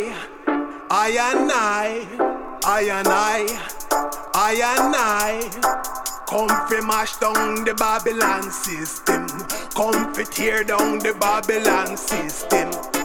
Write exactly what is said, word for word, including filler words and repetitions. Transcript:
I and I, I and I, I and I, come fi mash down the Babylon system, come fi tear down the Babylon system.